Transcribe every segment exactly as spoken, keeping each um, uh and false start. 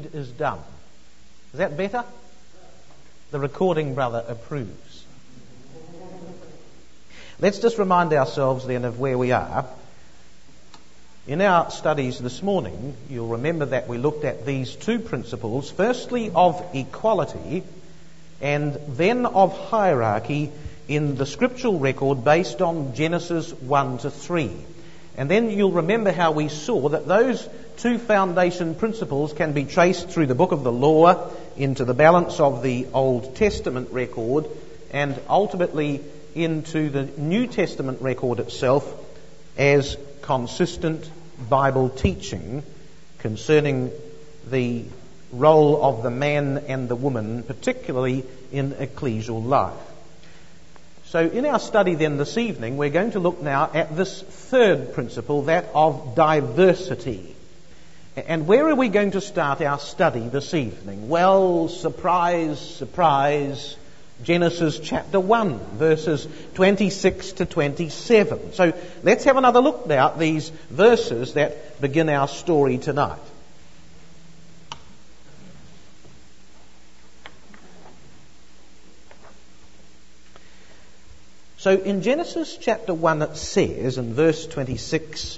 is done. Is that better? The recording brother approves. Let's just remind ourselves then of where we are. In our studies this morning, you'll remember that we looked at these two principles, firstly of equality and then of hierarchy in the scriptural record based on Genesis one to three. And then you'll remember how we saw that those two foundation principles can be traced through the book of the law into the balance of the Old Testament record and ultimately into the New Testament record itself as consistent Bible teaching concerning the role of the man and the woman, particularly in ecclesial life. So in our study then this evening, we're going to look now at this third principle, that of diversity. And where are we going to start our study this evening? Well, surprise, surprise, Genesis chapter one, verses twenty-six to twenty-seven. So let's have another look now at these verses that begin our story tonight. So in Genesis chapter one it says in verse twenty-six,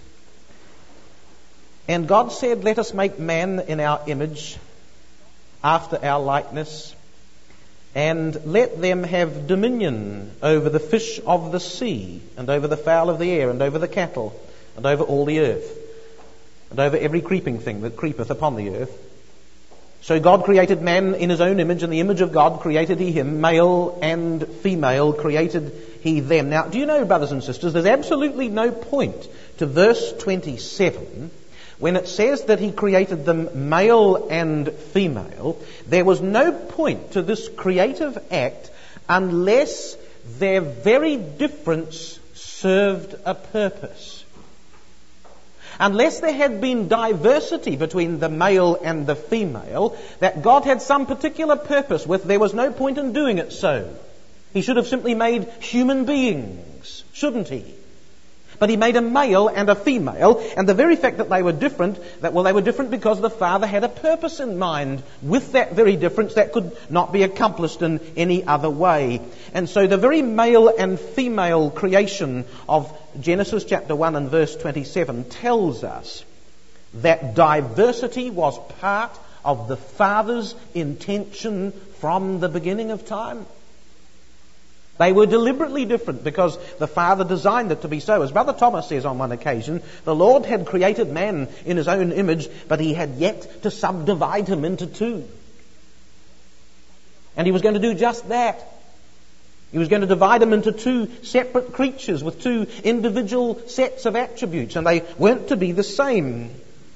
"And God said, let us make man in our image, after our likeness, and let them have dominion over the fish of the sea, and over the fowl of the air, and over the cattle, and over all the earth, and over every creeping thing that creepeth upon the earth. So God created man in his own image, in the image of God created he him, male and female created he them." Now, do you know, brothers and sisters, there's absolutely no point to verse twenty-seven when it says that he created them male and female. There was no point to this creative act unless their very difference served a purpose. Unless there had been diversity between the male and the female, that God had some particular purpose with, there was no point in doing it so. He should have simply made human beings, shouldn't he? But he made a male and a female, and the very fact that they were different, that well, they were different because the Father had a purpose in mind with that very difference that could not be accomplished in any other way. And so the very male and female creation of Genesis chapter one and verse twenty-seven tells us that diversity was part of the Father's intention from the beginning of time. They were deliberately different because the Father designed it to be so. As Brother Thomas says on one occasion, the Lord had created man in his own image, but he had yet to subdivide him into two. And he was going to do just that. He was going to divide them into two separate creatures with two individual sets of attributes, and they weren't to be the same.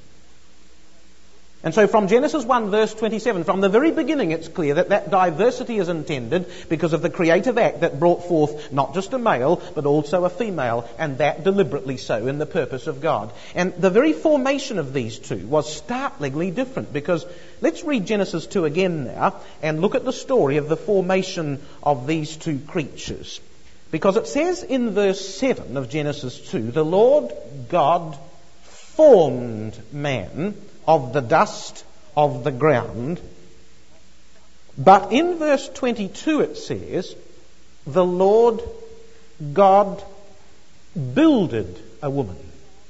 And so from Genesis one verse twenty-seven, from the very beginning it's clear that that diversity is intended because of the creative act that brought forth not just a male but also a female, and that deliberately so in the purpose of God. And the very formation of these two was startlingly different, because let's read Genesis two again now and look at the story of the formation of these two creatures. Because it says in verse seven of Genesis two, "The Lord God formed man of the dust of the ground." But in verse twenty-two it says, "The Lord God builded a woman."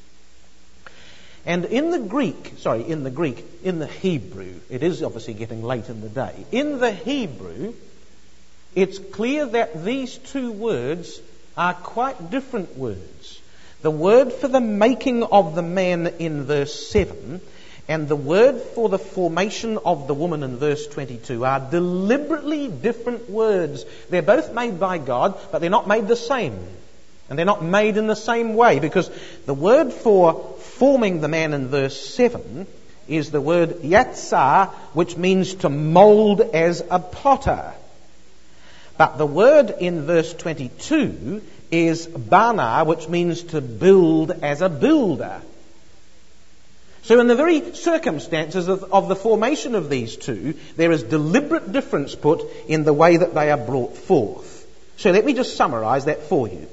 And in the Greek, sorry, in the Greek, in the Hebrew, it is obviously getting late in the day. In the Hebrew, it's clear that these two words are quite different words. The word for the making of the man in verse seven and the word for the formation of the woman in verse twenty-two are deliberately different words. They're both made by God, but they're not made the same. And they're not made in the same way, because the word for forming the man in verse seven is the word yatsar, which means to mould as a potter. But the word in verse twenty-two is bana, which means to build as a builder. So in the very circumstances of, of the formation of these two, there is deliberate difference put in the way that they are brought forth. So let me just summarize that for you.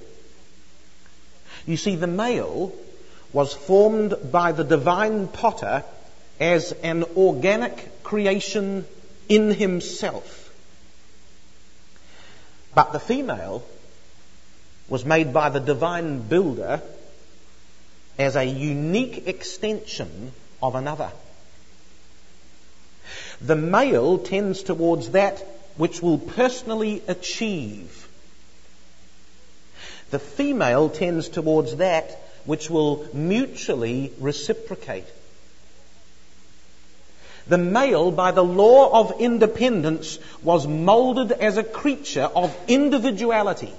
You see, the male was formed by the divine potter as an organic creation in himself. But the female was made by the divine builder as a unique extension of another. The male tends towards that which will personally achieve. The female tends towards that which will mutually reciprocate. The male, by the law of independence, was moulded as a creature of individuality.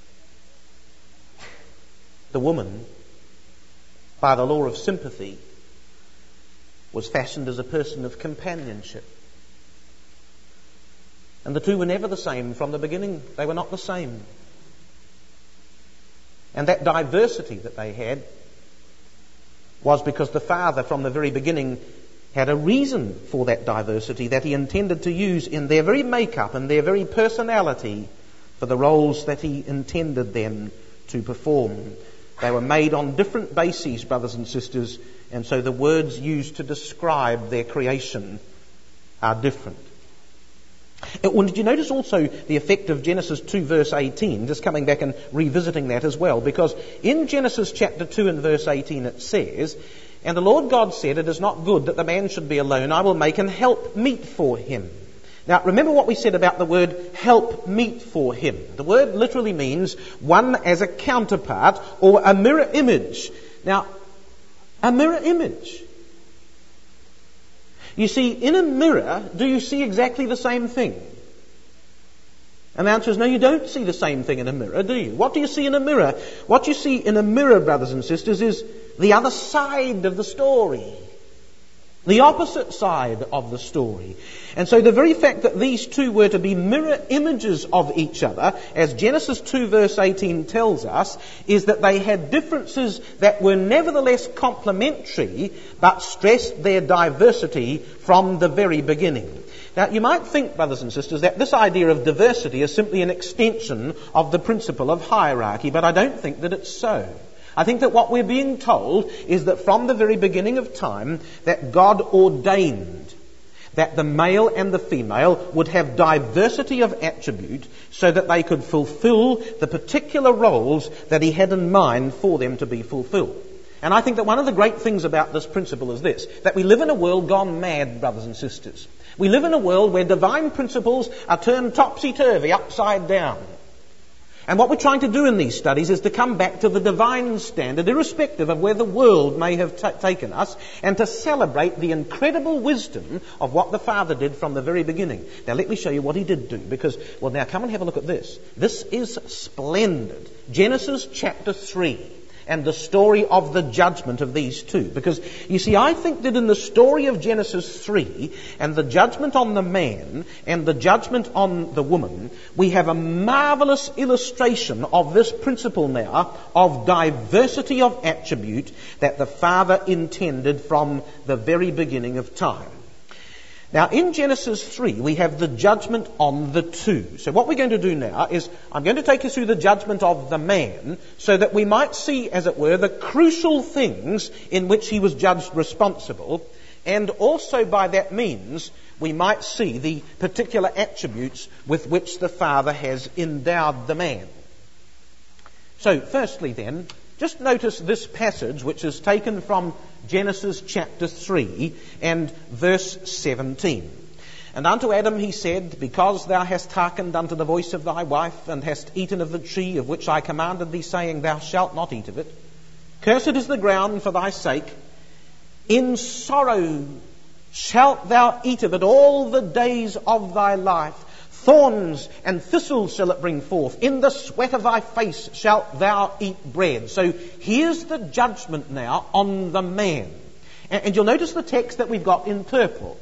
The woman, by the law of sympathy, was fashioned as a person of companionship. And the two were never the same from the beginning. They were not the same. And that diversity that they had was because the Father from the very beginning had a reason for that diversity that he intended to use in their very makeup and their very personality for the roles that he intended them to perform. They were made on different bases, brothers and sisters, and so the words used to describe their creation are different. And did you notice also the effect of Genesis two verse eighteen, just coming back and revisiting that as well? Because in Genesis chapter two and verse eighteen it says, "And the Lord God said, it is not good that the man should be alone. I will make an help meet for him." Now, remember what we said about the word help meet for him. The word literally means one as a counterpart or a mirror image. Now, a mirror image. You see, in a mirror, do you see exactly the same thing? And the answer is no, you don't see the same thing in a mirror, do you? What do you see in a mirror? What you see in a mirror, brothers and sisters, is the other side of the story. The opposite side of the story. And so the very fact that these two were to be mirror images of each other, as Genesis two verse eighteen tells us, is that they had differences that were nevertheless complementary, but stressed their diversity from the very beginning. Now, you might think, brothers and sisters, that this idea of diversity is simply an extension of the principle of hierarchy, but I don't think that it's so. I think that what we're being told is that from the very beginning of time, that God ordained that the male and the female would have diversity of attribute so that they could fulfill the particular roles that he had in mind for them to be fulfilled. And I think that one of the great things about this principle is this, that we live in a world gone mad, brothers and sisters. We live in a world where divine principles are turned topsy-turvy, upside down. And what we're trying to do in these studies is to come back to the divine standard, irrespective of where the world may have t- taken us, and to celebrate the incredible wisdom of what the Father did from the very beginning. Now let me show you what he did do, because, well, now come and have a look at this. This is splendid. Genesis chapter three. And the story of the judgment of these two. Because, you see, I think that in the story of Genesis three, and the judgment on the man, and the judgment on the woman, we have a marvelous illustration of this principle now, of diversity of attribute that the Father intended from the very beginning of time. Now, in Genesis three, we have the judgment on the two. So what we're going to do now is, I'm going to take you through the judgment of the man, so that we might see, as it were, the crucial things in which he was judged responsible, and also by that means, we might see the particular attributes with which the Father has endowed the man. So, firstly then, just notice this passage, which is taken from Genesis chapter three and verse seventeen. "And unto Adam he said, Because thou hast hearkened unto the voice of thy wife, and hast eaten of the tree of which I commanded thee, saying, Thou shalt not eat of it. Cursed is the ground for thy sake. In sorrow shalt thou eat of it all the days of thy life. Thorns and thistles shall it bring forth. In the sweat of thy face shalt thou eat bread." So here's the judgment now on the man. And you'll notice the text that we've got in purple.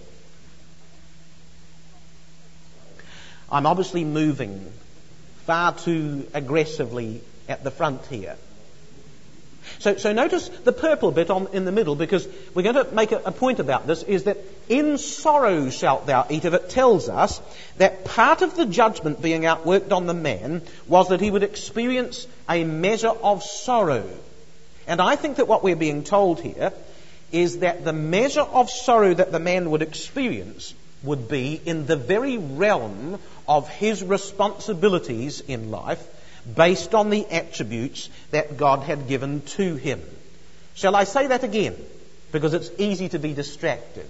I'm obviously moving far too aggressively at the front here. So, so notice the purple bit on, in the middle, because we're going to make a, a point about this, is that in sorrow shalt thou eat of it, tells us that part of the judgment being outworked on the man was that he would experience a measure of sorrow. And I think that what we're being told here is that the measure of sorrow that the man would experience would be in the very realm of his responsibilities in life based on the attributes that God had given to him. Shall I say that again? Because it's easy to be distracted.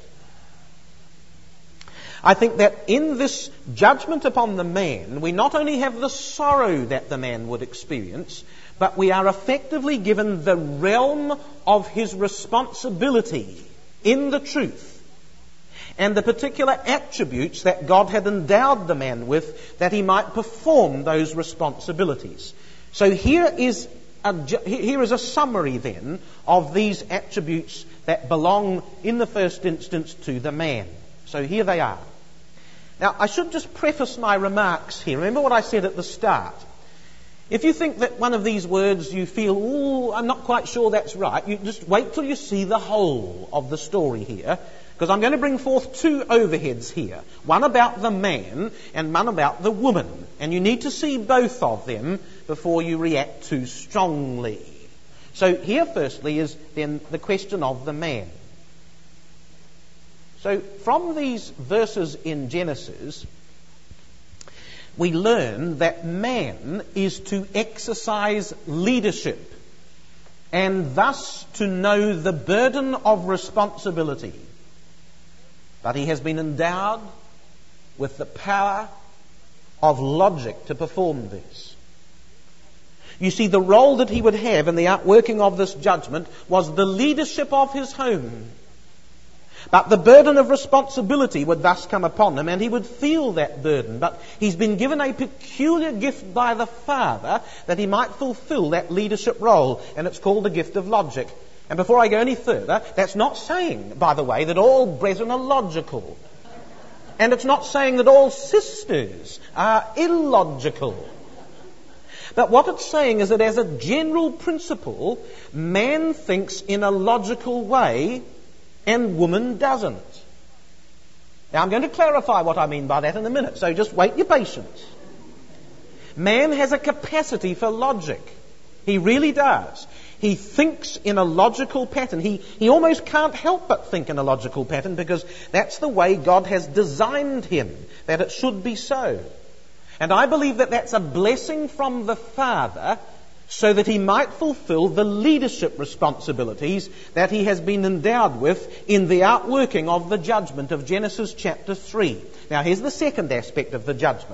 I think that in this judgment upon the man, we not only have the sorrow that the man would experience, but we are effectively given the realm of his responsibility in the truth and the particular attributes that God had endowed the man with that he might perform those responsibilities. So here is a, here is a summary then of these attributes that belong in the first instance to the man. So here they are. Now, I should just preface my remarks here. Remember what I said at the start. If you think that one of these words you feel, oh, I'm not quite sure that's right, you just wait till you see the whole of the story here, because I'm going to bring forth two overheads here. One about the man and one about the woman. And you need to see both of them before you react too strongly. So here firstly is then the question of the man. So from these verses in Genesis, we learn that man is to exercise leadership and thus to know the burden of responsibility. But he has been endowed with the power of logic to perform this. You see, the role that he would have in the outworking of this judgment was the leadership of his home. But the burden of responsibility would thus come upon him, and he would feel that burden. But he's been given a peculiar gift by the Father that he might fulfill that leadership role, and it's called the gift of logic. And before I go any further, that's not saying, by the way, that all brethren are logical. And it's not saying that all sisters are illogical. But what it's saying is that as a general principle, man thinks in a logical way and woman doesn't. Now I'm going to clarify what I mean by that in a minute, so just wait your patience. Man has a capacity for logic. He really does. He thinks in a logical pattern. He, he almost can't help but think in a logical pattern because that's the way God has designed him, that it should be so. And I believe that that's a blessing from the Father so that he might fulfill the leadership responsibilities that he has been endowed with in the outworking of the judgment of Genesis chapter three. Now here's the second aspect of the judgment.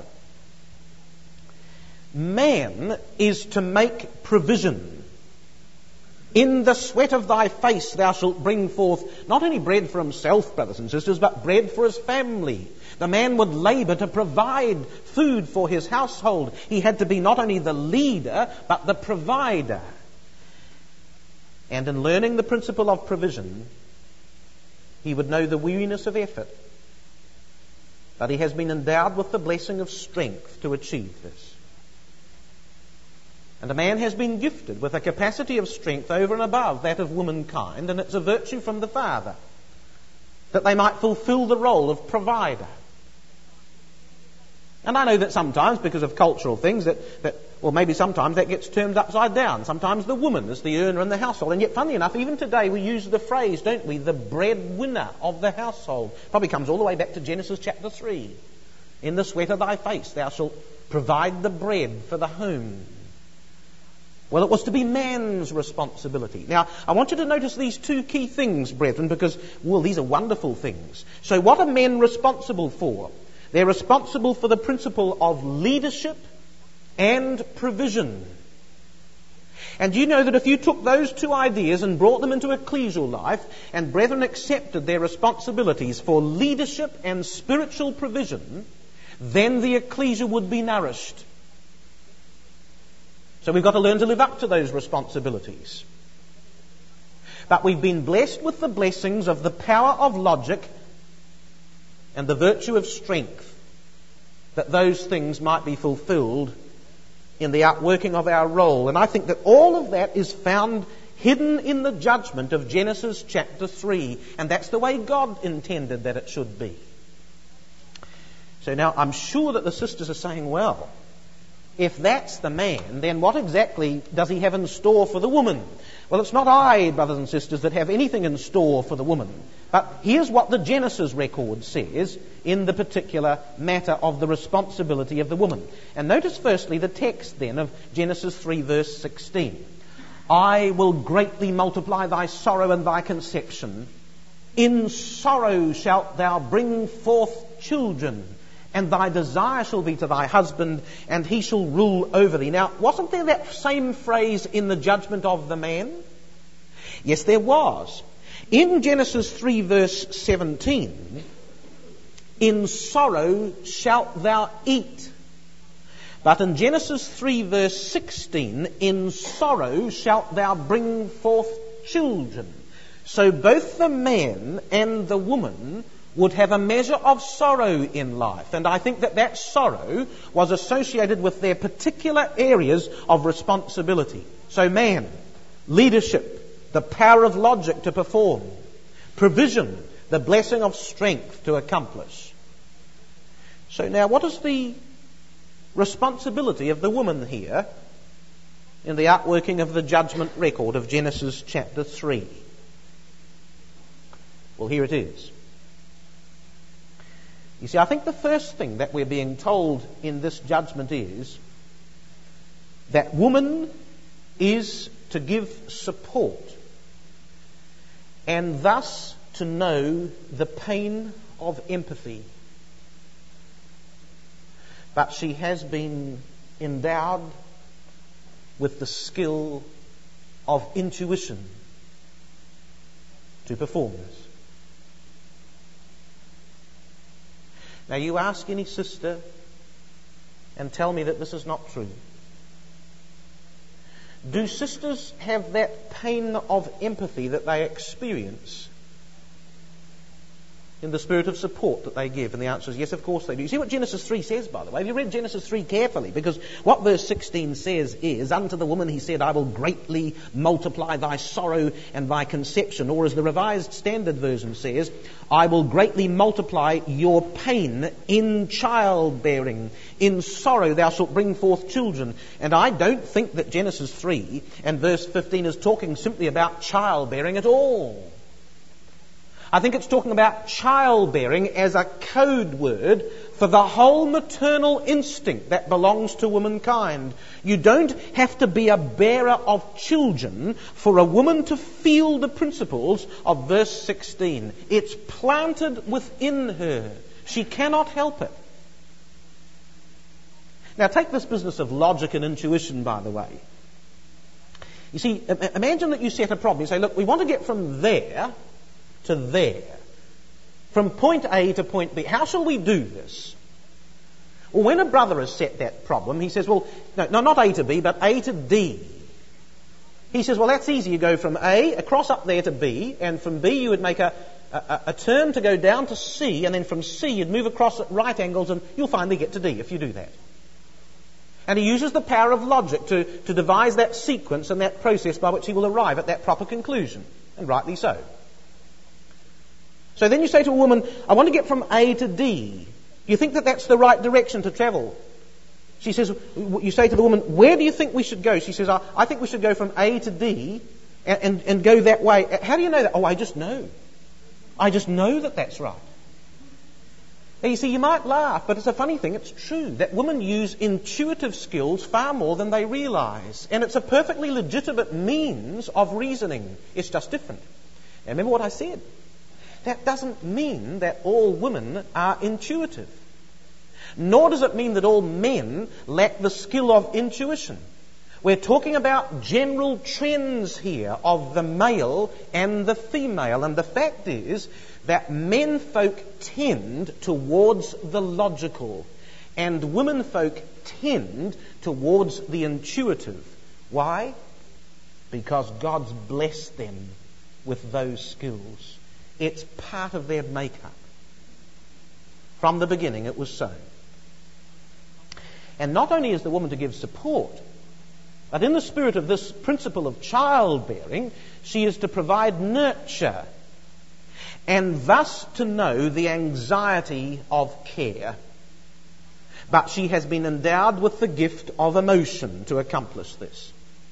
Man is to make provision. In the sweat of thy face thou shalt bring forth not only bread for himself, brothers and sisters, but bread for his family. The man would labour to provide food for his household. He had to be not only the leader, but the provider. And in learning the principle of provision, he would know the weariness of effort. But he has been endowed with the blessing of strength to achieve this. And a man has been gifted with a capacity of strength over and above that of womankind, and it's a virtue from the Father, that they might fulfill the role of provider. And I know that sometimes, because of cultural things, that, that or maybe sometimes that gets turned upside down. Sometimes the woman is the earner in the household. And yet, funny enough, even today we use the phrase, don't we, the breadwinner of the household. Probably comes all the way back to Genesis chapter three. In the sweat of thy face thou shalt provide the bread for the home. Well, it was to be man's responsibility. Now, I want you to notice these two key things, brethren, because, well, these are wonderful things. So what are men responsible for? They're responsible for the principle of leadership and provision. And you know that if you took those two ideas and brought them into ecclesial life, and brethren accepted their responsibilities for leadership and spiritual provision, then the ecclesia would be nourished. So we've got to learn to live up to those responsibilities. But we've been blessed with the blessings of the power of logic and the virtue of strength, that those things might be fulfilled in the outworking of our role. And I think that all of that is found hidden in the judgment of Genesis chapter three. And that's the way God intended that it should be. So now I'm sure that the sisters are saying, well, if that's the man, then what exactly does he have in store for the woman? Well, it's not I, brothers and sisters, that have anything in store for the woman. But here's what the Genesis record says in the particular matter of the responsibility of the woman. And notice firstly the text then of Genesis three verse sixteen. I will greatly multiply thy sorrow and thy conception. In sorrow shalt thou bring forth children, and thy desire shall be to thy husband, and he shall rule over thee. Now, wasn't there that same phrase in the judgment of the man? Yes, there was. In Genesis three verse seventeen, in sorrow shalt thou eat. But in Genesis three verse sixteen, in sorrow shalt thou bring forth children. So both the man and the woman would have a measure of sorrow in life. And I think that that sorrow was associated with their particular areas of responsibility. So man, leadership, the power of logic to perform, provision, the blessing of strength to accomplish. So now what is the responsibility of the woman here in the outworking of the judgment record of Genesis chapter three? Well, here it is. You see, I think the first thing that we're being told in this judgment is that woman is to give support and thus to know the pain of empathy. But she has been endowed with the skill of intuition to perform this. Now you ask any sister and tell me that this is not true. Do sisters have that pain of empathy that they experience in the spirit of support that they give? And the answer is yes, of course they do. You see what Genesis three says, by the way? Have you read Genesis three carefully? Because what verse sixteen says is, unto the woman he said, I will greatly multiply thy sorrow and thy conception. Or as the Revised Standard Version says, I will greatly multiply your pain in childbearing. In sorrow thou shalt bring forth children. And I don't think that Genesis three and verse fifteen is talking simply about childbearing at all. I think it's talking about childbearing as a code word for the whole maternal instinct that belongs to womankind. You don't have to be a bearer of children for a woman to feel the principles of verse sixteen. It's planted within her. She cannot help it. Now take this business of logic and intuition, by the way. You see, imagine that you set a problem. You say, look, we want to get from there to there, from point A to point B. How shall we do this? Well, when a brother has set that problem, he says, well, no, no, not A to B, but A to D. He says, well, that's easy. You go from A across up there to B, and from B you would make a, a, a turn to go down to C, and then from C you'd move across at right angles, and you'll finally get to D if you do that. And he uses the power of logic to, to devise that sequence and that process by which he will arrive at that proper conclusion, and rightly so. So then you say to a woman, I want to get from A to D. You think that that's the right direction to travel? She says, you say to the woman, where do you think we should go? She says, I, I think we should go from A to D and, and, and go that way. How do you know that? Oh, I just know. I just know that that's right. Now, you see, you might laugh, but it's a funny thing. It's true that women use intuitive skills far more than they realize. And it's a perfectly legitimate means of reasoning. It's just different. Now, remember what I said. That doesn't mean that all women are intuitive. Nor does it mean that all men lack the skill of intuition. We're talking about general trends here of the male and the female. And the fact is that men folk tend towards the logical and women folk tend towards the intuitive. Why? Because God's blessed them with those skills. It's part of their makeup. From the beginning it was so. And not only is the woman to give support, but in the spirit of this principle of childbearing, she is to provide nurture and thus to know the anxiety of care. but she has been endowed with the gift of emotion to accomplish this.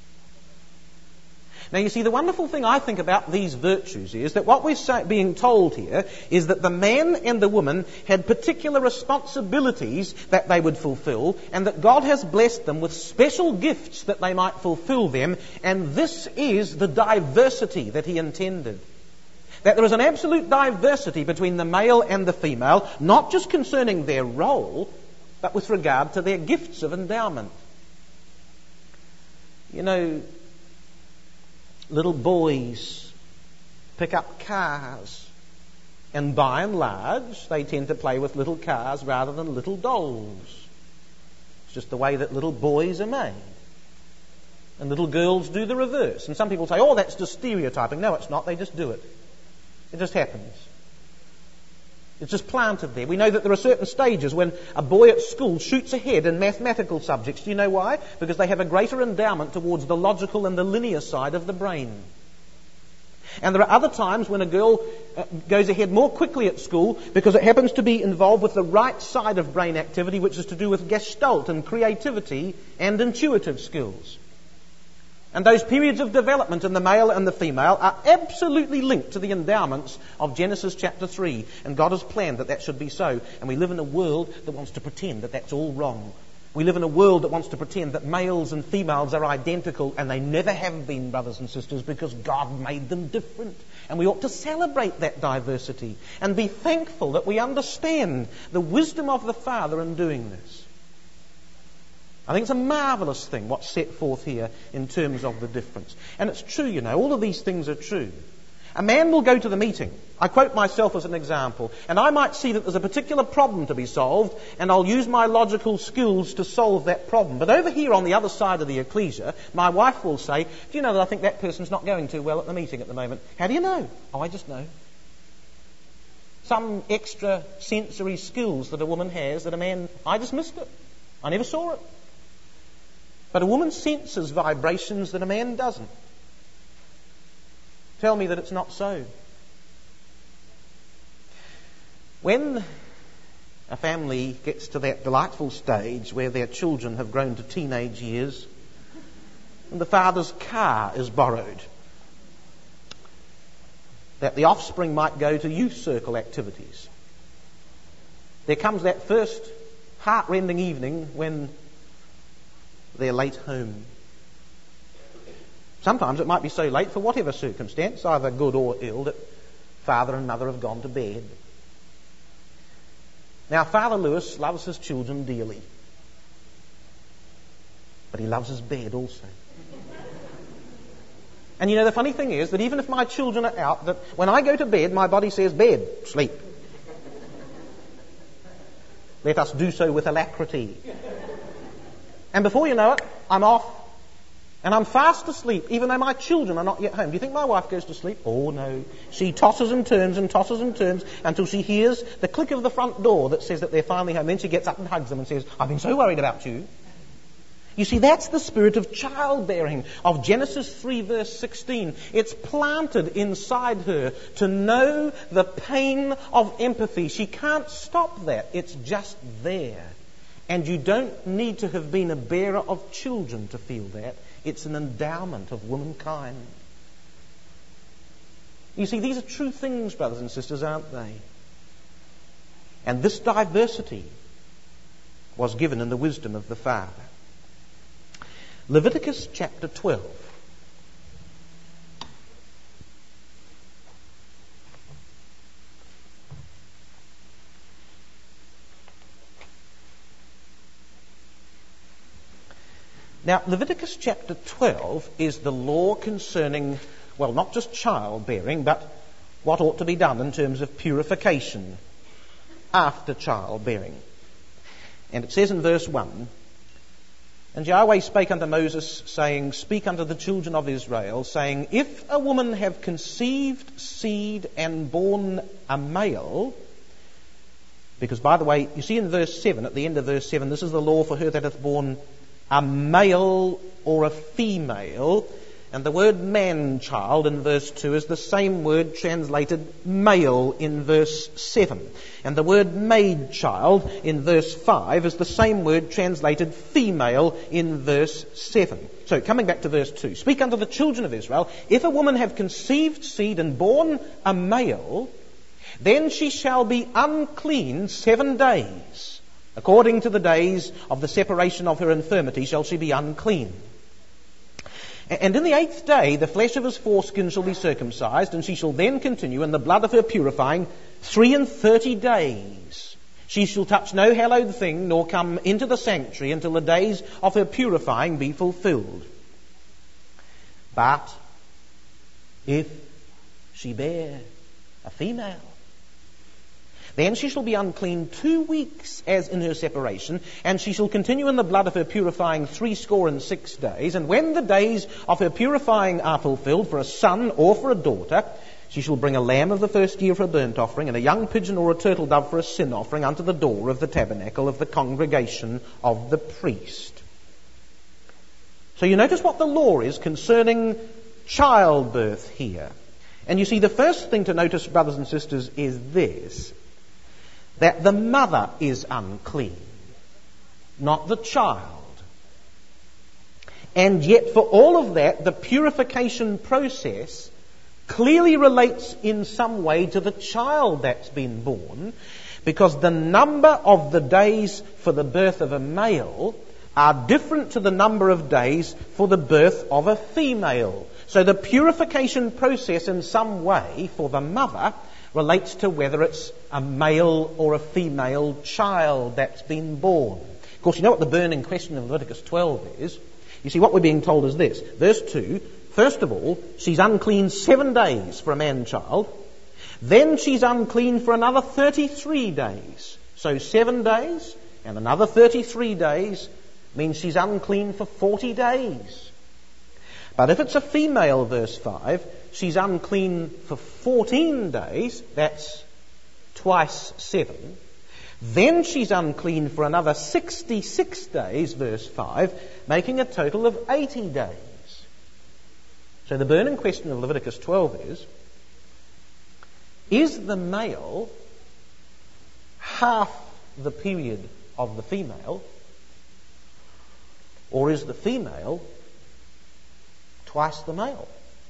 Now, you see, the wonderful thing I think about these virtues is that what we're say, being told here is that the man and the woman had particular responsibilities that they would fulfill, and that God has blessed them with special gifts that they might fulfill them, and this is the diversity that He intended. That there is an absolute diversity between the male and the female, not just concerning their role, but with regard to their gifts of endowment. You know, little boys pick up cars, and by and large they tend to play with little cars rather than little dolls. It's just the way that little boys are made. And little girls do the reverse. And some people say, oh, that's just stereotyping. No, it's not. They just do it. It just happens. It's just planted there. We know that there are certain stages when a boy at school shoots ahead in mathematical subjects. Do you know why? Because they have a greater endowment towards the logical and the linear side of the brain. And there are other times when a girl uh, goes ahead more quickly at school because it happens to be involved with the right side of brain activity, which is to do with gestalt and creativity and intuitive skills. And those periods of development in the male and the female are absolutely linked to the endowments of Genesis chapter three. And God has planned that that should be so. And we live in a world that wants to pretend that that's all wrong. We live in a world that wants to pretend that males and females are identical, and they never have been, brothers and sisters, because God made them different. And we ought to celebrate that diversity and be thankful that we understand the wisdom of the Father in doing this. I think it's a marvellous thing what's set forth here in terms of the difference. And it's true, you know, all of these things are true. A man will go to the meeting. I quote myself as an example. And I might see that there's a particular problem to be solved, and I'll use my logical skills to solve that problem. But over here on the other side of the ecclesia, my wife will say, do you know that I think that person's not going too well at the meeting at the moment? How do you know? Oh, I just know. Some extra sensory skills that a woman has that a man, I just missed it. I never saw it. But a woman senses vibrations that a man doesn't. Tell me that it's not so. When a family gets to that delightful stage where their children have grown to teenage years and the father's car is borrowed, that the offspring might go to youth circle activities, there comes that first heart-rending evening when they're late home. Sometimes it might be so late for whatever circumstance, either good or ill, that father and mother have gone to bed. Now, Father Lewis loves his children dearly, but he loves his bed also. And you know, the funny thing is that even if my children are out, that when I go to bed, my body says, bed, sleep. Let us do so with alacrity. And before you know it, I'm off. And I'm fast asleep, even though my children are not yet home. Do you think my wife goes to sleep? Oh, no. She tosses and turns and tosses and turns until she hears the click of the front door that says that they're finally home. Then she gets up and hugs them and says, I've been so worried about you. You see, that's the spirit of childbearing, of Genesis three verse sixteen. It's planted inside her to know the pain of empathy. She can't stop that. It's just there. And you don't need to have been a bearer of children to feel that. It's an endowment of womankind. You see, these are true things, brothers and sisters, aren't they? And this diversity was given in the wisdom of the Father. Leviticus chapter twelve. Now, Leviticus chapter twelve is the law concerning, well, not just childbearing, but what ought to be done in terms of purification after childbearing. And it says in verse one, And Yahweh spake unto Moses, saying, Speak unto the children of Israel, saying, If a woman have conceived seed and born a male, because, by the way, you see in verse seven, at the end of verse seven, this is the law for her that hath born a male or a female. And the word man-child in verse two is the same word translated male in verse seven. And the word maid-child in verse five is the same word translated female in verse seven. So, coming back to verse two. Speak unto the children of Israel, if a woman have conceived seed and born a male, then she shall be unclean seven days. According to the days of the separation of her infirmity shall she be unclean. And in the eighth day the flesh of his foreskin shall be circumcised, and she shall then continue in the blood of her purifying three and thirty days. She shall touch no hallowed thing, nor come into the sanctuary until the days of her purifying be fulfilled. But if she bear a female, then she shall be unclean two weeks as in her separation, and she shall continue in the blood of her purifying threescore and six days. And when the days of her purifying are fulfilled for a son or for a daughter, she shall bring a lamb of the first year for a burnt offering, and a young pigeon or a turtle dove for a sin offering unto the door of the tabernacle of the congregation of the priest. So you notice what the law is concerning childbirth here. And you see, the first thing to notice, brothers and sisters, is this: that the mother is unclean, not the child. And yet for all of that, the purification process clearly relates in some way to the child that's been born, because the number of the days for the birth of a male are different to the number of days for the birth of a female. So the purification process in some way for the mother relates to whether it's a male or a female child that's been born. Of course, you know what the burning question in Leviticus twelve is? You see, what we're being told is this. Verse two, first of all, she's unclean seven days for a man-child. Then she's unclean for another thirty-three days. So seven days and another thirty-three days means she's unclean for forty days. But if it's a female, verse five, she's unclean for fourteen days. That's twice seven. Then she's unclean for another sixty-six days, verse five, making a total of eighty days. So the burning question of Leviticus twelve is, is the male half the period of the female, or is the female twice the male?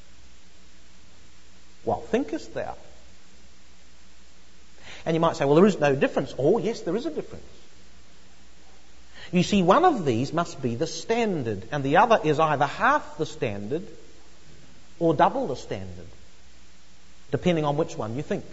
What thinkest thou? And you might say, well, there is no difference. Oh, yes, there is a difference. You see, one of these must be the standard, and the other is either half the standard or double the standard, depending on which one you think.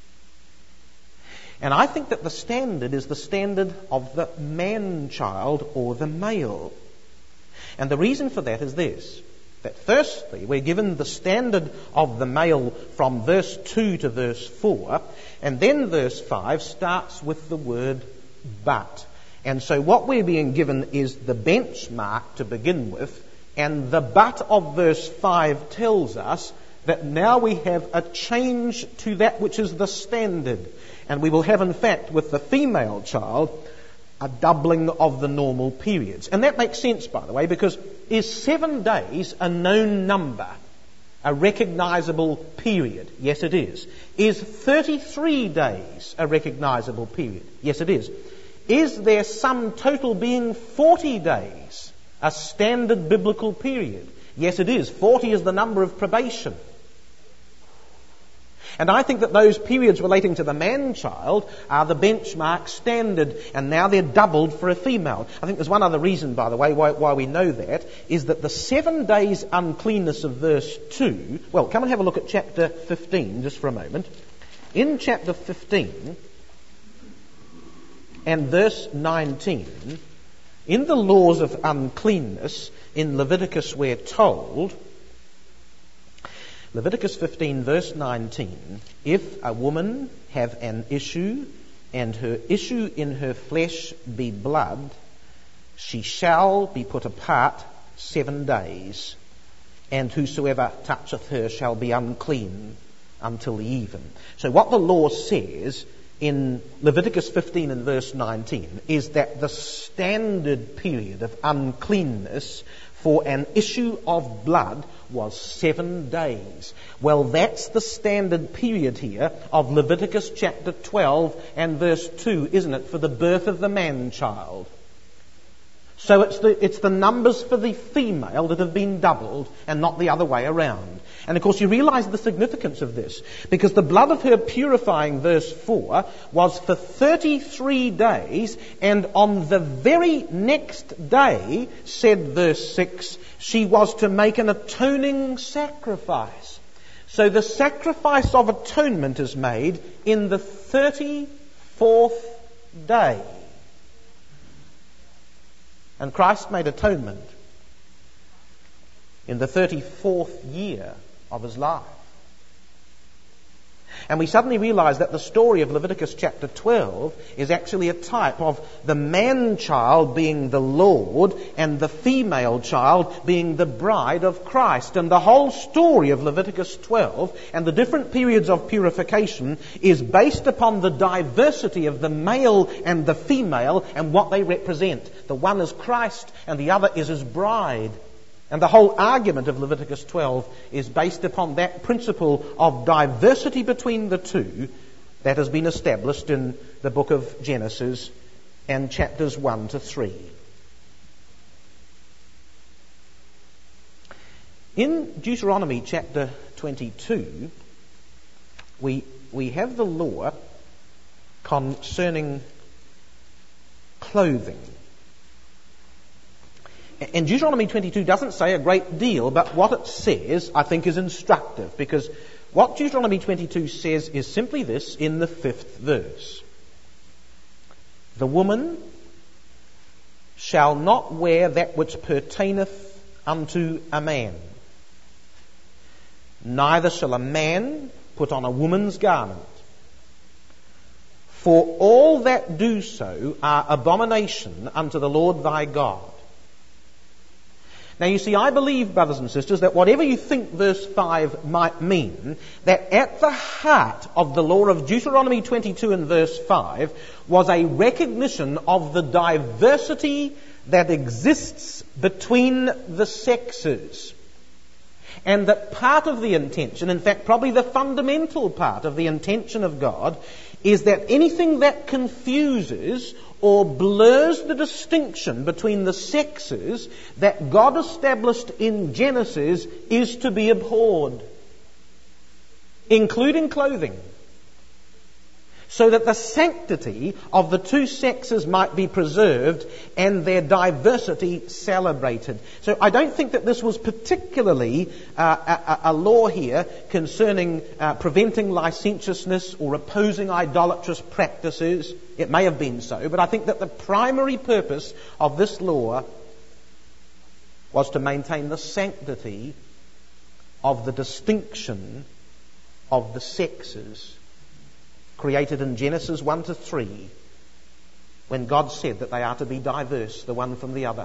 And I think that the standard is the standard of the man-child or the male. And the reason for that is this: that firstly, we're given the standard of the male from verse two to verse four, and then verse five starts with the word but. And so what we're being given is the benchmark to begin with, and the but of verse five tells us that now we have a change to that which is the standard. And we will have, in fact, with the female child, a doubling of the normal periods. And that makes sense, by the way, because is seven days a known number, a recognisable period? Yes, it is. Is thirty-three days a recognisable period? Yes, it is. Is their sum total being forty days a standard biblical period? Yes, it is. forty is the number of probation. And I think that those periods relating to the man-child are the benchmark standard, and now they're doubled for a female. I think there's one other reason, by the way, why, why we know that, is that the seven days uncleanness of verse two... Well, come and have a look at chapter fifteen, just for a moment. In chapter fifteen and verse nineteen, in the laws of uncleanness, in Leviticus we're told... Leviticus fifteen verse nineteen, if a woman have an issue, and her issue in her flesh be blood, she shall be put apart seven days, and whosoever toucheth her shall be unclean until the even. So what the law says in Leviticus fifteen and verse nineteen is that the standard period of uncleanness for an issue of blood was seven days. Well, that's the standard period here of Leviticus chapter twelve and verse two, isn't it, for the birth of the man-child. So it's the, it's the numbers for the female that have been doubled and not the other way around. And of course you realise the significance of this, because the blood of her purifying, verse four, was for thirty-three days, and on the very next day, said verse six, she was to make an atoning sacrifice. So the sacrifice of atonement is made in the thirty-fourth day. And Christ made atonement in the thirty-fourth year of his life. And we suddenly realize that the story of Leviticus chapter twelve is actually a type of the man-child being the Lord and the female child being the bride of Christ. And the whole story of Leviticus twelve and the different periods of purification is based upon the diversity of the male and the female and what they represent. The one is Christ and the other is his bride. And the whole argument of Leviticus twelve is based upon that principle of diversity between the two that has been established in the book of Genesis and chapters one to three. In Deuteronomy chapter twenty-two, we, we have the law concerning clothing. And Deuteronomy twenty-two doesn't say a great deal, but what it says, I think, is instructive, because what Deuteronomy twenty-two says is simply this in the fifth verse. The woman shall not wear that which pertaineth unto a man, neither shall a man put on a woman's garment. For all that do so are abomination unto the Lord thy God. Now you see, I believe, brothers and sisters, that whatever you think verse five might mean, that at the heart of the law of Deuteronomy twenty-two and verse five was a recognition of the diversity that exists between the sexes. And that part of the intention, in fact probably the fundamental part of the intention of God, is that anything that confuses or blurs the distinction between the sexes that God established in Genesis is to be abhorred, including clothing, so that the sanctity of the two sexes might be preserved and their diversity celebrated. So I don't think that this was particularly uh, a, a law here concerning uh, preventing licentiousness or opposing idolatrous practices. It may have been so, but I think that the primary purpose of this law was to maintain the sanctity of the distinction of the sexes created in Genesis one to three, when God said that they are to be diverse, the one from the other.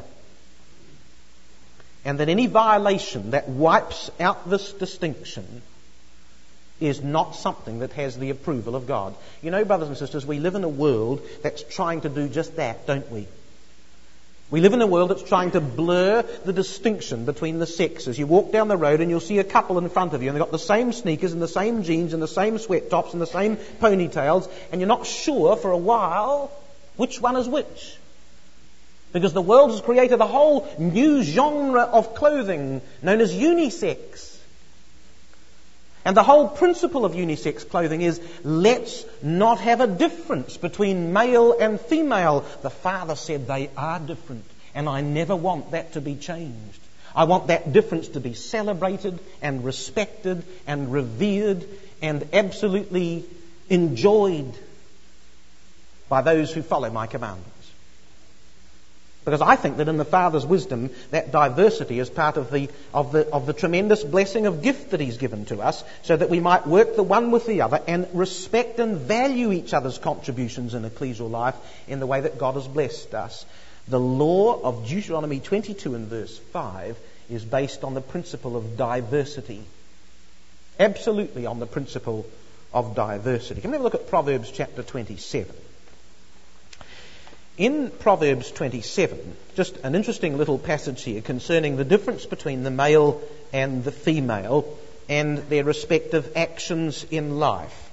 And that any violation that wipes out this distinction is not something that has the approval of God. You know, brothers and sisters, we live in a world that's trying to do just that, don't we? We live in a world that's trying to blur the distinction between the sexes. You walk down the road and you'll see a couple in front of you and they've got the same sneakers and the same jeans and the same sweat tops and the same ponytails, and you're not sure for a while which one is which. Because the world has created a whole new genre of clothing known as unisex. And the whole principle of unisex clothing is, let's not have a difference between male and female. The Father said they are different, and I never want that to be changed. I want that difference to be celebrated and respected and revered and absolutely enjoyed by those who follow my commandments. Because I think that in the Father's wisdom, that diversity is part of the, of the, of the tremendous blessing of gift that He's given to us, so that we might work the one with the other and respect and value each other's contributions in ecclesial life in the way that God has blessed us. The law of Deuteronomy twenty-two and verse five is based on the principle of diversity. Absolutely on the principle of diversity. Can we have a look at Proverbs chapter twenty-seven? In Proverbs twenty-seven, just an interesting little passage here concerning the difference between the male and the female and their respective actions in life.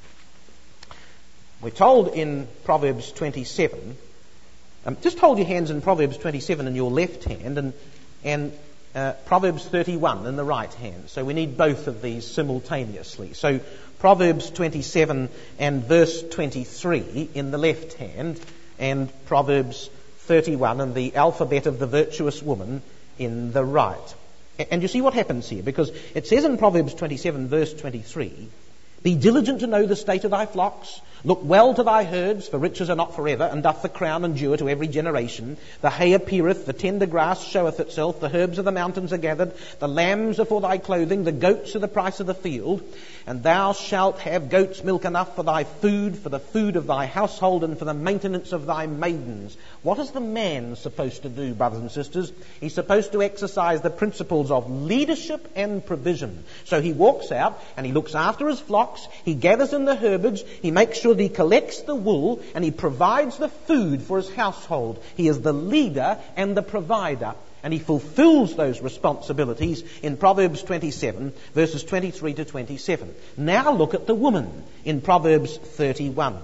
We're told in Proverbs twenty-seven, um, just hold your hands in Proverbs twenty-seven in your left hand and, and uh, Proverbs thirty-one in the right hand. So we need both of these simultaneously. So Proverbs twenty-seven and verse twenty-three in the left hand, and Proverbs thirty-one and the alphabet of the virtuous woman in the right. And you see what happens here, because it says in Proverbs twenty-seven verse twenty-three, "Be diligent to know the state of thy flocks. Look well to thy herds, for riches are not forever, and doth the crown endure to every generation. The hay appeareth, the tender grass showeth itself, the herbs of the mountains are gathered, the lambs are for thy clothing, the goats are the price of the field. And thou shalt have goats' milk enough for thy food, for the food of thy household, and for the maintenance of thy maidens." What is the man supposed to do, brothers and sisters? He's supposed to exercise the principles of leadership and provision. So he walks out and he looks after his flocks, he gathers in the herbage, he makes sure that he collects the wool, and he provides the food for his household. He is the leader and the provider. And he fulfills those responsibilities in Proverbs twenty-seven, verses twenty-three to twenty-seven. Now look at the woman in Proverbs thirty-one.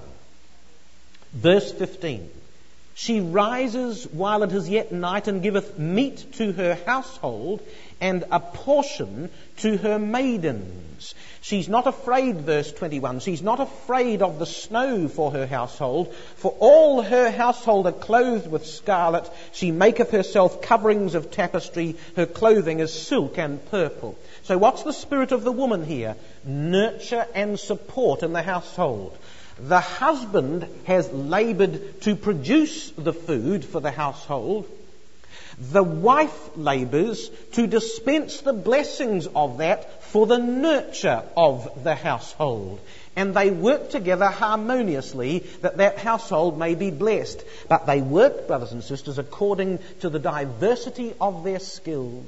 Verse fifteen. "She rises while it is yet night, and giveth meat to her household, and a portion to her maidens." She's not afraid, verse twenty-one, she's not afraid of the snow for her household, for all her household are clothed with scarlet. She maketh herself coverings of tapestry, her clothing is silk and purple. So what's the spirit of the woman here? Nurture and support in the household. The husband has laboured to produce the food for the household. The wife labours to dispense the blessings of that for the nurture of the household. And they work together harmoniously that that household may be blessed. But they work, brothers and sisters, according to the diversity of their skills.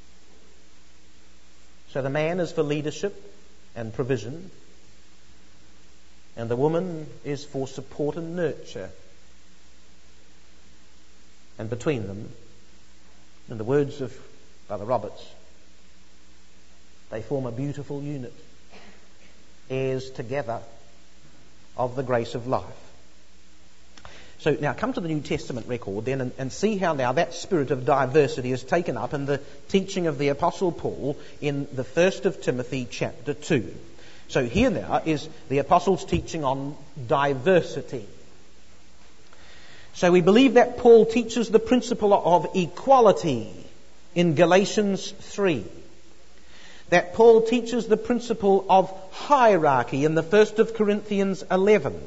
So the man is for leadership and provision, and the woman is for support and nurture. And between them, in the words of Brother Roberts, they form a beautiful unit, heirs together of the grace of life. So now come to the New Testament record then and, and see how now that spirit of diversity is taken up in the teaching of the Apostle Paul in the first of Timothy chapter two. So here now is the Apostle's teaching on diversity. So we believe that Paul teaches the principle of equality in Galatians three. That Paul teaches the principle of hierarchy in the first of Corinthians eleven.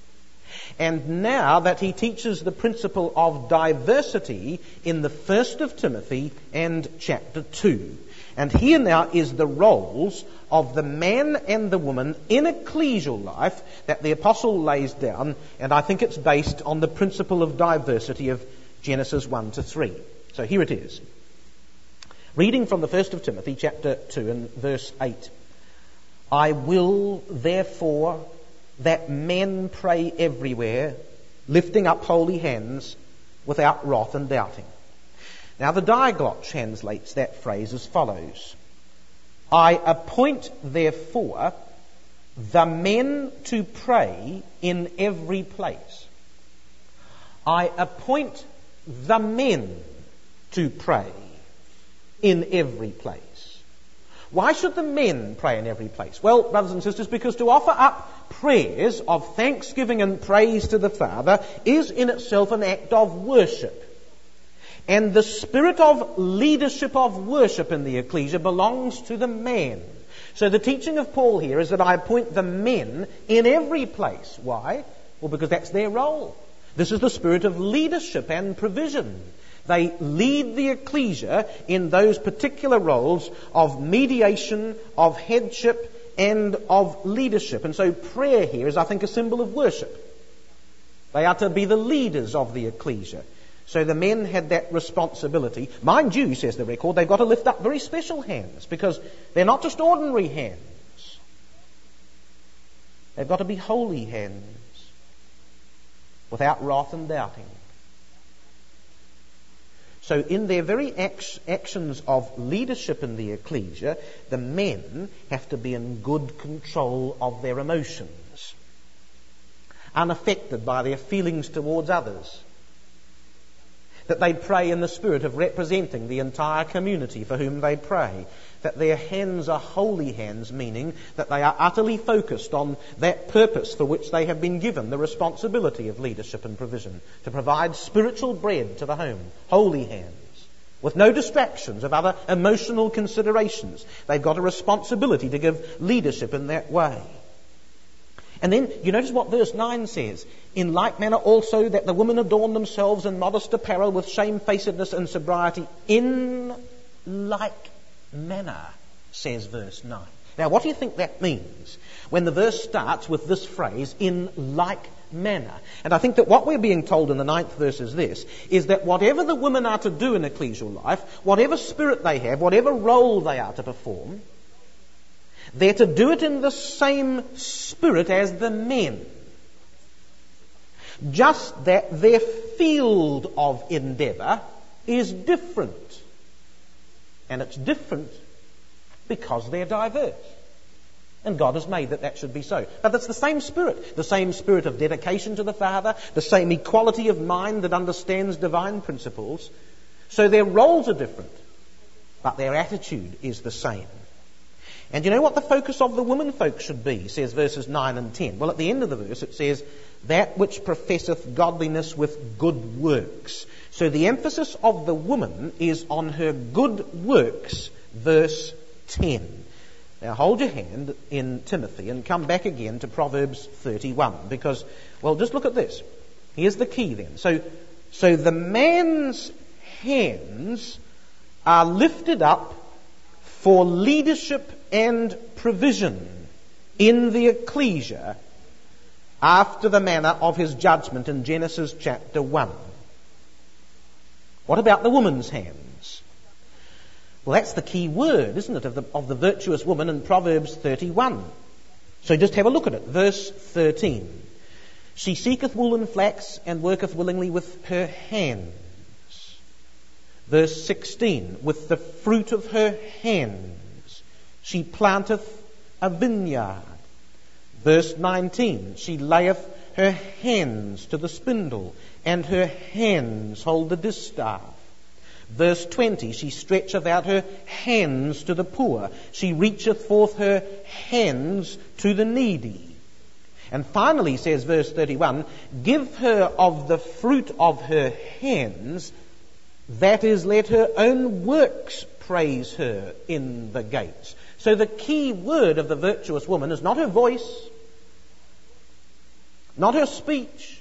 And now that he teaches the principle of diversity in the first of Timothy and chapter two. And here now is the roles of the man and the woman in ecclesial life that the apostle lays down, and I think it's based on the principle of diversity of Genesis one to three. So here it is. Reading from the first of Timothy chapter two and verse eight. "I will therefore that men pray everywhere, lifting up holy hands, without wrath and doubting." Now the Diaglott translates that phrase as follows. "I appoint therefore the men to pray in every place." I appoint the men to pray in every place. Why should the men pray in every place? Well, brothers and sisters, because to offer up prayers of thanksgiving and praise to the Father is in itself an act of worship. And the spirit of leadership of worship in the ecclesia belongs to the man. So the teaching of Paul here is that I appoint the men in every place. Why? Well, because that's their role. This is the spirit of leadership and provision. They lead the ecclesia in those particular roles of mediation, of headship, and of leadership. And so prayer here is, I think, a symbol of worship. They are to be the leaders of the ecclesia. So the men had that responsibility. Mind you, says the record, they've got to lift up very special hands, because they're not just ordinary hands. They've got to be holy hands. without wrath and doubting. So in their very act- actions of leadership in the ecclesia, the men have to be in good control of their emotions, unaffected by their feelings towards others, that they pray in the spirit of representing the entire community for whom they pray, that their hands are holy hands, meaning that they are utterly focused on that purpose for which they have been given the responsibility of leadership and provision, to provide spiritual bread to the home. Holy hands, with no distractions of other emotional considerations. They've got a responsibility to give leadership in that way. And then you notice what verse nine says. In like manner also that the women adorn themselves in modest apparel with shamefacedness and sobriety. In like manner, says verse nine. Now what do you think that means when the verse starts with this phrase, in like manner? And I think that what we're being told in the ninth verse is this, is that whatever the women are to do in ecclesial life, whatever spirit they have, whatever role they are to perform, they're to do it in the same spirit as the men. Just that their field of endeavour is different. And it's different because they're diverse. And God has made that that should be so. But it's the same spirit. The same spirit of dedication to the Father. The same equality of mind that understands divine principles. So their roles are different. But their attitude is the same. And you know what the focus of the women folk should be, says verses nine and ten. Well, at the end of the verse it says, that which professeth godliness with good works. So the emphasis of the woman is on her good works, verse ten. Now hold your hand in Timothy and come back again to Proverbs thirty-one. Because, well, just look at this. Here's the key then. So, so the man's hands are lifted up for leadership and provision in the ecclesia after the manner of his judgment in Genesis chapter one. What about the woman's hands? Well, that's the key word, isn't it, of the, of the virtuous woman in Proverbs thirty-one. So just have a look at it. Verse thirteen. She seeketh wool and flax and worketh willingly with her hands. Verse sixteen. With the fruit of her hands she planteth a vineyard. Verse nineteen. She layeth her hands to the spindle, and her hands hold the distaff. Verse twenty. She stretcheth out her hands to the poor. She reacheth forth her hands to the needy. And finally, says verse thirty-one, give her of the fruit of her hands, that is, let her own works praise her in the gates. So the key word of the virtuous woman is not her voice, not her speech,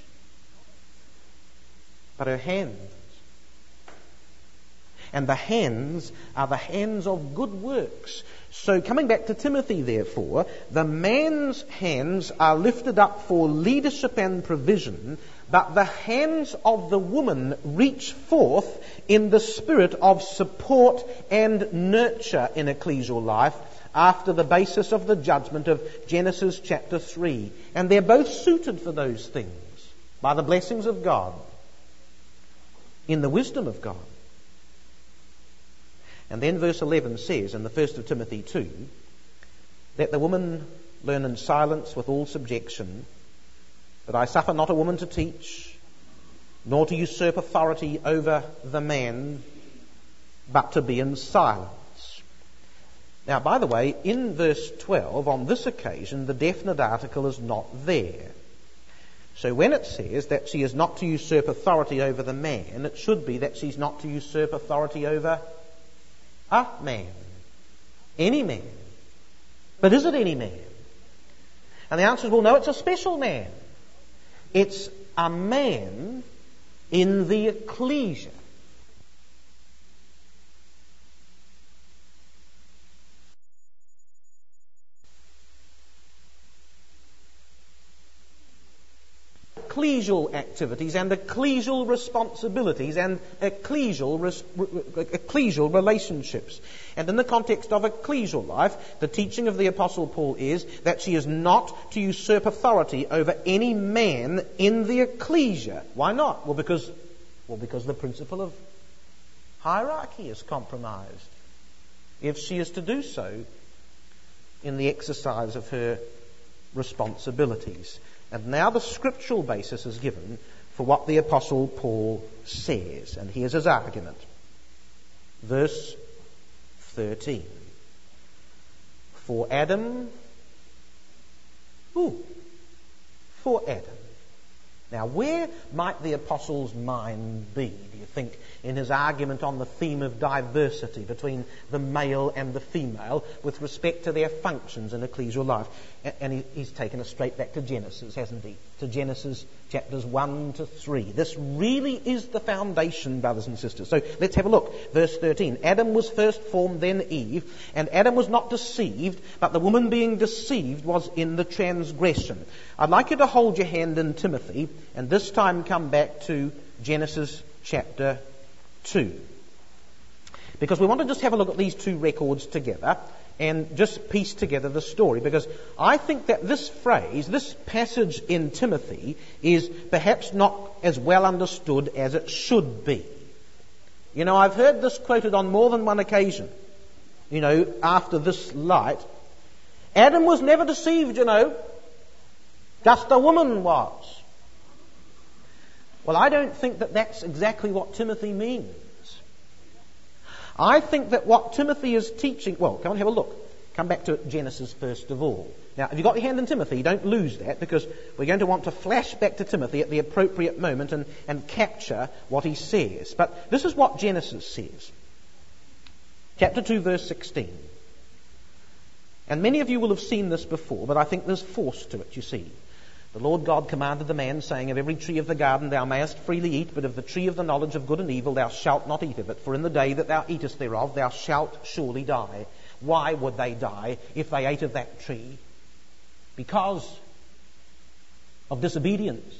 but her hands. And the hands are the hands of good works. So coming back to Timothy, therefore, the man's hands are lifted up for leadership and provision, but the hands of the woman reach forth in the spirit of support and nurture in ecclesial life after the basis of the judgment of Genesis chapter three. And they're both suited for those things by the blessings of God, in the wisdom of God. And then verse eleven says in the first of Timothy two, that the woman learn in silence with all subjection, that I suffer not a woman to teach, nor to usurp authority over the man, but to be in silence. Now, by the way, in verse twelve, on this occasion, the definite article is not there. So when it says that she is not to usurp authority over the man, it should be that she's not to usurp authority over a man. Any man. But is it any man? And the answer is, well, no, it's a special man. It's a man in the ecclesia. ecclesial activities and ecclesial responsibilities and ecclesial, res- ecclesial relationships. And in the context of ecclesial life, the teaching of the Apostle Paul is that she is not to usurp authority over any man in the ecclesia. Why not? Well, because, well, because the principle of hierarchy is compromised if she is to do so in the exercise of her responsibilities. And now the scriptural basis is given for what the Apostle Paul says. And here's his argument. Verse thirteen. For Adam... Ooh, for Adam. Now, where might the Apostle's mind be, do you think, in his argument on the theme of diversity between the male and the female with respect to their functions in ecclesial life? And he, he's taken us straight back to Genesis, hasn't he? To Genesis chapters one to three. This really is the foundation, brothers and sisters. So let's have a look. Verse thirteen. Adam was first formed, then Eve. And Adam was not deceived, but the woman being deceived was in the transgression. I'd like you to hold your hand in Timothy, and this time come back to Genesis chapter two. Because we want to just have a look at these two records together and just piece together the story. Because I think that this phrase, this passage in Timothy, is perhaps not as well understood as it should be. You know, I've heard this quoted on more than one occasion. You know, after this light, Adam was never deceived, you know. Just a woman was. Well, I don't think that that's exactly what Timothy means. I think that what Timothy is teaching... Well, come and have a look. Come back to Genesis first of all. Now, if you've got your hand in Timothy, don't lose that, because we're going to want to flash back to Timothy at the appropriate moment and, and capture what he says. But this is what Genesis says. Chapter two, verse sixteen. And many of you will have seen this before, but I think there's force to it, you see. The Lord God commanded the man, saying, Of every tree of the garden thou mayest freely eat, but of the tree of the knowledge of good and evil thou shalt not eat of it. For in the day that thou eatest thereof thou shalt surely die. Why would they die if they ate of that tree? Because of disobedience.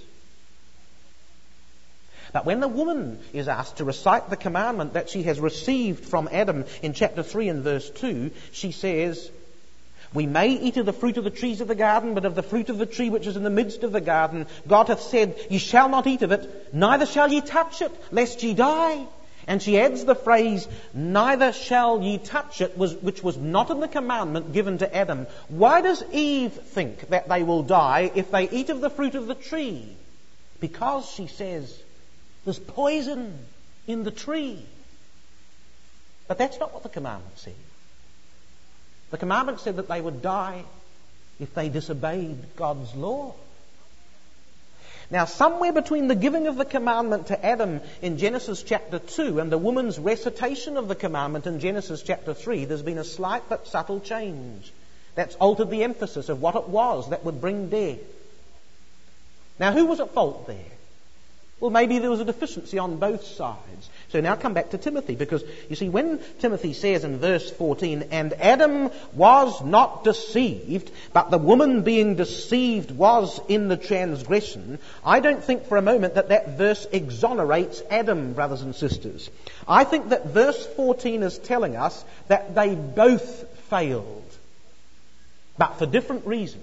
But when the woman is asked to recite the commandment that she has received from Adam in chapter three and verse two, she says, We may eat of the fruit of the trees of the garden, but of the fruit of the tree which is in the midst of the garden, God hath said, Ye shall not eat of it, neither shall ye touch it, lest ye die. And she adds the phrase, Neither shall ye touch it, which was not in the commandment given to Adam. Why does Eve think that they will die if they eat of the fruit of the tree? Because, she says, there's poison in the tree. But that's not what the commandment said. The commandment said that they would die if they disobeyed God's law. Now, somewhere between the giving of the commandment to Adam in Genesis chapter two and the woman's recitation of the commandment in Genesis chapter three, there's been a slight but subtle change that's altered the emphasis of what it was that would bring death. Now, who was at fault there? Well, maybe there was a deficiency on both sides. So now come back to Timothy, because you see, when Timothy says in verse fourteen, And Adam was not deceived, but the woman being deceived was in the transgression, I don't think for a moment that that verse exonerates Adam, brothers and sisters. I think that verse fourteen is telling us that they both failed, but for different reasons.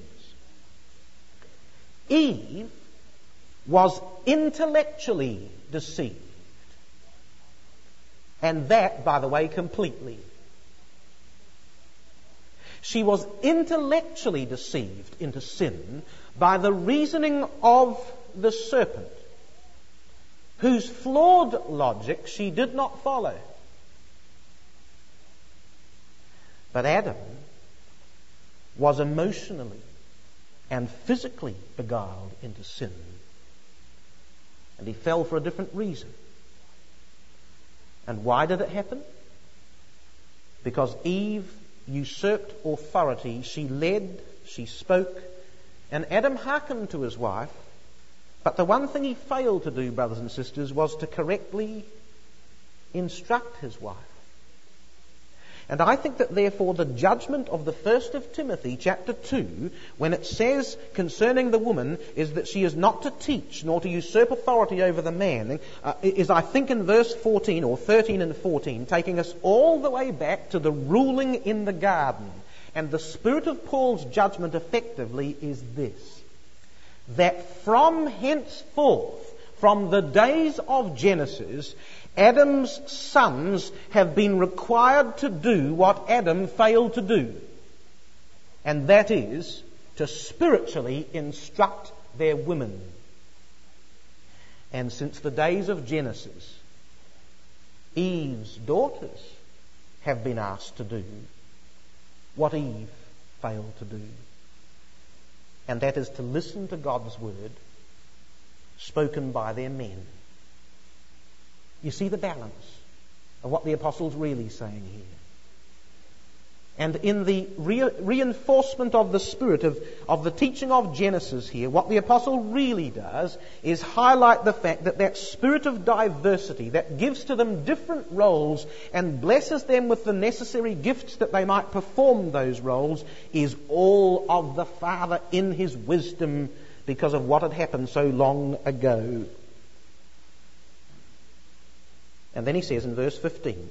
Eve was intellectually deceived. And that, by the way, completely. She was intellectually deceived into sin by the reasoning of the serpent, whose flawed logic she did not follow. But Adam was emotionally and physically beguiled into sin. And he fell for a different reason. And why did it happen? Because Eve usurped authority. She led, she spoke, and Adam hearkened to his wife. But the one thing he failed to do, brothers and sisters, was to correctly instruct his wife. And I think that therefore the judgment of the first of Timothy chapter two, when it says concerning the woman is that she is not to teach nor to usurp authority over the man, uh, is I think in verse fourteen or thirteen and fourteen, taking us all the way back to the ruling in the garden. And the spirit of Paul's judgment effectively is this: that from henceforth, from the days of Genesis, Adam's sons have been required to do what Adam failed to do. And that is to spiritually instruct their women. And since the days of Genesis, Eve's daughters have been asked to do what Eve failed to do. And that is to listen to God's word spoken by their men. You see the balance of what the apostle's really saying here. And in the re- reinforcement of the spirit of, of the teaching of Genesis here, what the apostle really does is highlight the fact that that spirit of diversity that gives to them different roles and blesses them with the necessary gifts that they might perform those roles is all of the Father in his wisdom because of what had happened so long ago. And then he says in verse fifteen,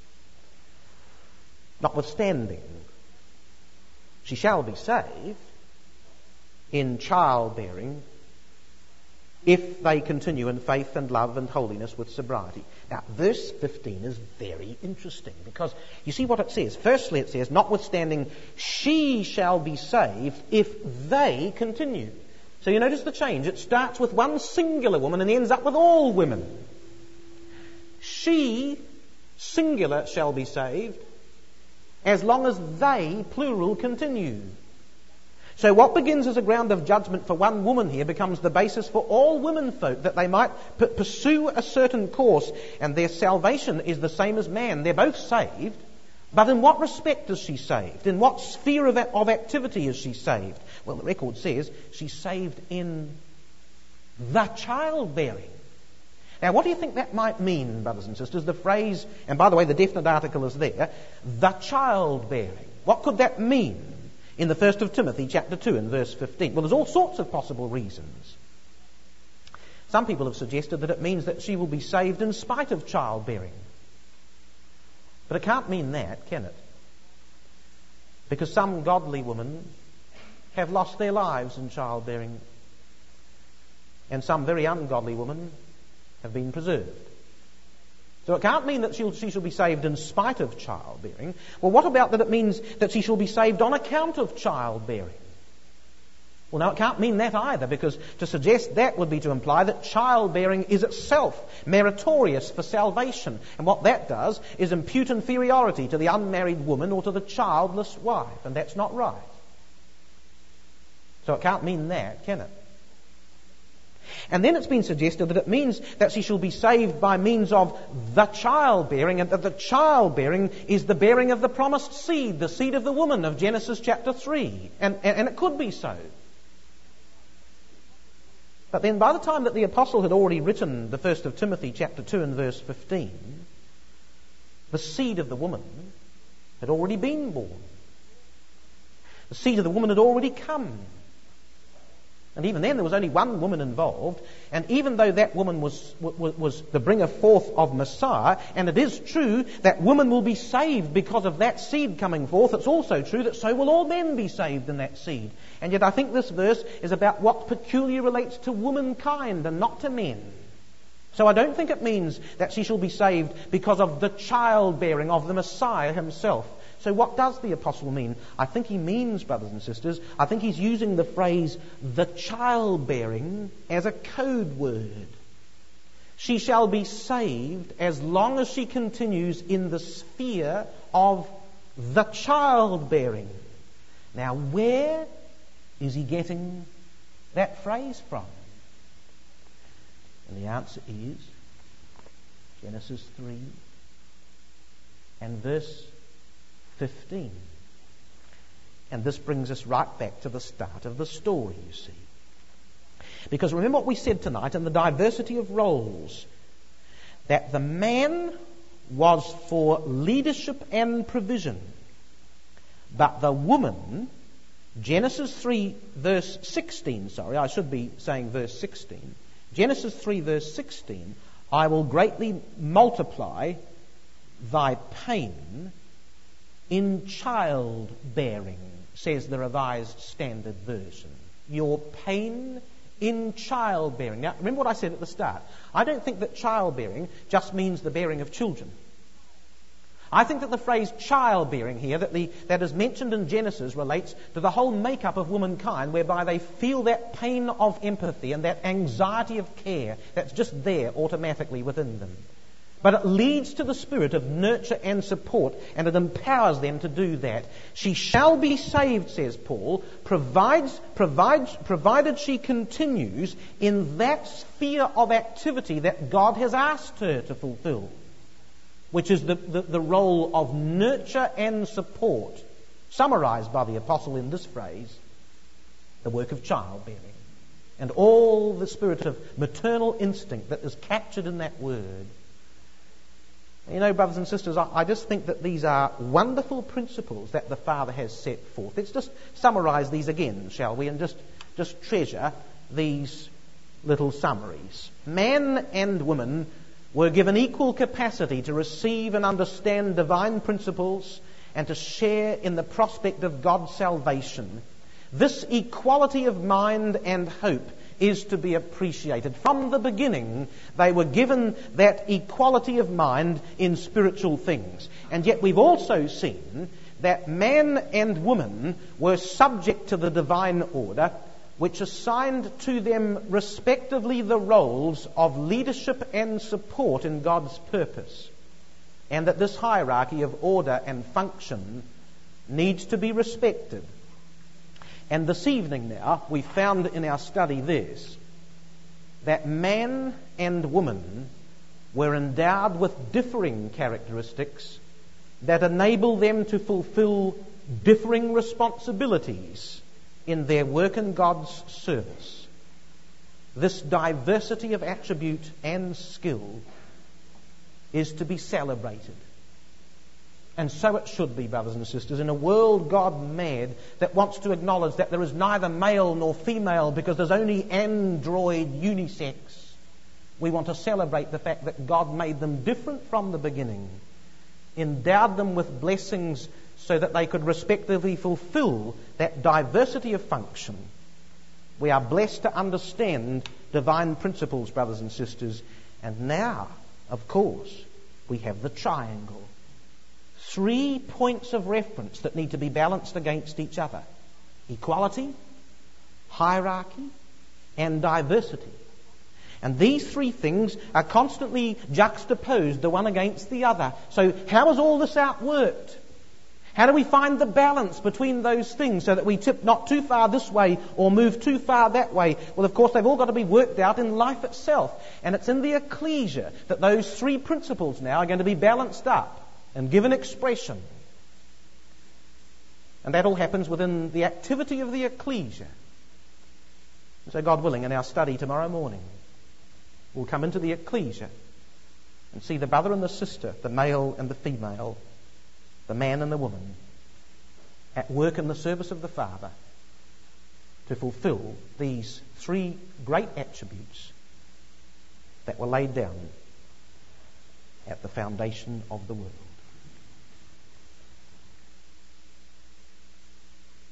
notwithstanding, she shall be saved in childbearing if they continue in faith and love and holiness with sobriety. Now, verse fifteen is very interesting because you see what it says. Firstly, it says, notwithstanding, she shall be saved if they continue. So you notice the change. It starts with one singular woman and ends up with all women. She, singular, shall be saved as long as they, plural, continue. So what begins as a ground of judgment for one woman here becomes the basis for all women folk, that they might p- pursue a certain course, and their salvation is the same as man. They're both saved, but in what respect is she saved? In what sphere of, a- of activity is she saved? Well, the record says she's saved in the childbearing. Now, what do you think that might mean, brothers and sisters? The phrase, and by the way, the definite article is there, the childbearing. What could that mean in the first of Timothy chapter two and verse fifteen? Well, there's all sorts of possible reasons. Some people have suggested that it means that she will be saved in spite of childbearing. But it can't mean that, can it? Because some godly women have lost their lives in childbearing, and some very ungodly women have been preserved. So it can't mean that she'll, she shall be saved in spite of childbearing. Well, what about that it means that she shall be saved on account of childbearing? Well, no, it can't mean that either, because to suggest that would be to imply that childbearing is itself meritorious for salvation. And what that does is impute inferiority to the unmarried woman or to the childless wife, and that's not right. So it can't mean that, can it? And then it's been suggested that it means that she shall be saved by means of the childbearing, and that the childbearing is the bearing of the promised seed, the seed of the woman of Genesis chapter three. And, and, and it could be so. But then by the time that the apostle had already written the first of Timothy chapter two and verse fifteen, the seed of the woman had already been born. The seed of the woman had already come. And even then there was only one woman involved, and even though that woman was, was, was the bringer forth of Messiah, and it is true that woman will be saved because of that seed coming forth, it's also true that so will all men be saved in that seed. And yet I think this verse is about what peculiarly relates to womankind and not to men. So I don't think it means that she shall be saved because of the childbearing of the Messiah himself. So what does the apostle mean? I think he means, brothers and sisters, I think he's using the phrase the childbearing as a code word. She shall be saved as long as she continues in the sphere of the childbearing. Now, where is he getting that phrase from? And the answer is Genesis three and verse fifteen. And this brings us right back to the start of the story, you see. Because remember what we said tonight in the diversity of roles, that the man was for leadership and provision. But the woman, Genesis three verse sixteen, sorry, I should be saying verse sixteen. Genesis three verse sixteen, I will greatly multiply thy pain in childbearing, says the Revised Standard Version. Your pain in childbearing. Now, remember what I said at the start. I don't think that childbearing just means the bearing of children. I think that the phrase childbearing here that, the, that is mentioned in Genesis relates to the whole makeup of womankind, whereby they feel that pain of empathy and that anxiety of care that's just there automatically within them. But it leads to the spirit of nurture and support, and it empowers them to do that. She shall be saved, says Paul, provides, provides, provided she continues in that sphere of activity that God has asked her to fulfill, which is the, the, the role of nurture and support, summarized by the apostle in this phrase, the work of childbearing, and all the spirit of maternal instinct that is captured in that word. You know, brothers and sisters, I, I just think that these are wonderful principles that the Father has set forth. Let's just summarize these again, shall we, and just, just treasure these little summaries. Man and woman were given equal capacity to receive and understand divine principles and to share in the prospect of God's salvation. This equality of mind and hope is to be appreciated. From the beginning, they were given that equality of mind in spiritual things. And yet we've also seen that man and woman were subject to the divine order, which assigned to them respectively the roles of leadership and support in God's purpose. And that this hierarchy of order and function needs to be respected. And this evening now, we found in our study this, that man and woman were endowed with differing characteristics that enable them to fulfill differing responsibilities in their work in God's service. This diversity of attribute and skill is to be celebrated. And so it should be, brothers and sisters, in a world God mad that wants to acknowledge that there is neither male nor female because there's only android unisex. We want to celebrate the fact that God made them different from the beginning, endowed them with blessings so that they could respectively fulfill that diversity of function. We are blessed to understand divine principles, brothers and sisters. And now, of course, we have the triangle. Three points of reference that need to be balanced against each other. Equality, hierarchy, and diversity. And these three things are constantly juxtaposed, the one against the other. So how is all this outworked? How do we find the balance between those things so that we tip not too far this way or move too far that way? Well, of course, they've all got to be worked out in life itself. And it's in the ecclesia that those three principles now are going to be balanced up and given expression. And that all happens within the activity of the ecclesia. So God willing, in our study tomorrow morning, we'll come into the ecclesia and see the brother and the sister, the male and the female, the man and the woman, at work in the service of the Father to fulfill these three great attributes that were laid down at the foundation of the world.